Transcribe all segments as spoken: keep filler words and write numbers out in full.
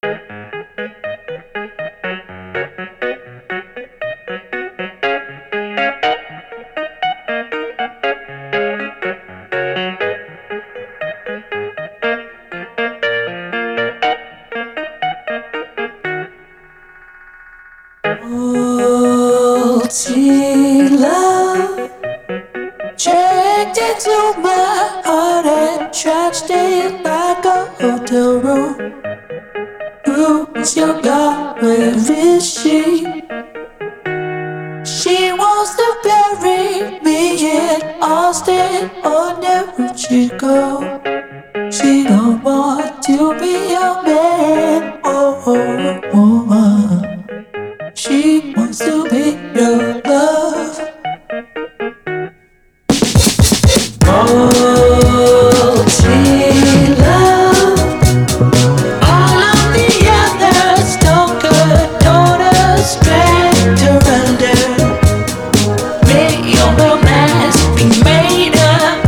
Multi love checked into my heart and trashed it like a hotel room. Who is your God? Where is she? She wants to bury me in Austin or New Chicago. She don't want to be a man or a woman. She wants to be your love. Multi love. All of the others don't condone us back to render. May your romance be made up.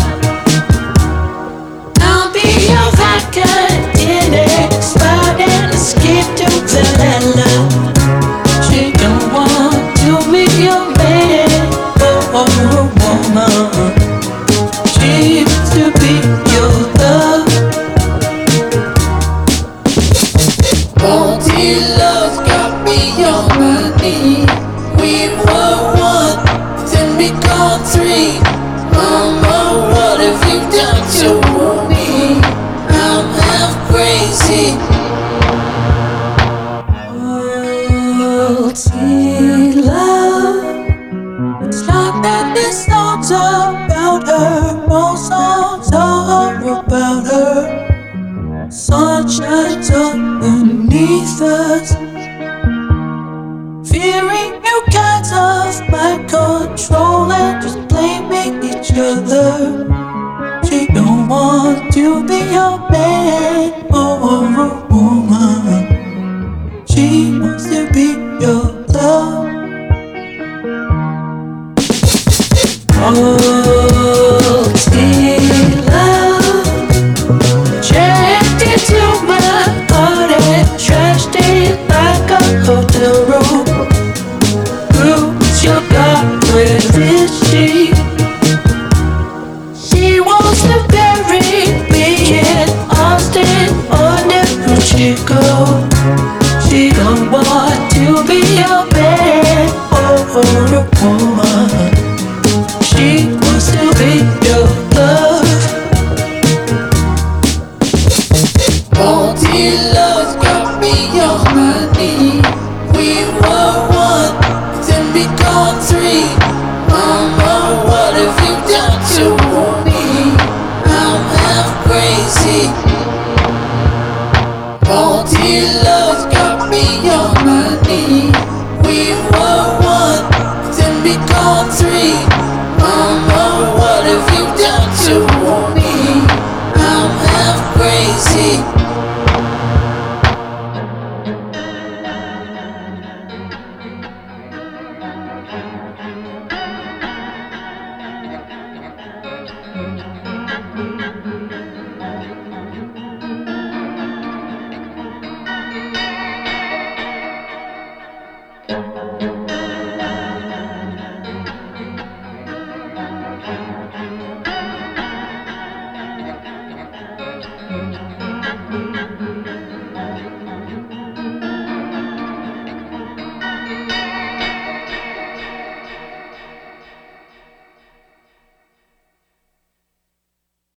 I'll be your vodka in it, spot and escape to Valhalla. She don't want to be your man or a woman. She wants to be your love. Multi love's got me on my knee. We were one, then become three. Mama, what have you done to me? I'm half crazy. Multi love. It's not that this song's about her. Most songs are about her. Sun shines underneath us. Fearing new kinds of mind control and just blaming each other. She don't want to be a man or a woman. She wants to be your love. Multi love checked into my heart and trashed it like a hotel room. Who's your God? Where is she? She wants to bury me in Austin or New Chicago. She don't want to be a man or a woman. She wants to be your love. Multi love's got me on my knee. We were one, then become three. Mama, what have you done to me? I'm half crazy. Multi love's got me on my knee. We were one, then become three. Mama, what have you done to me? I'm half crazy.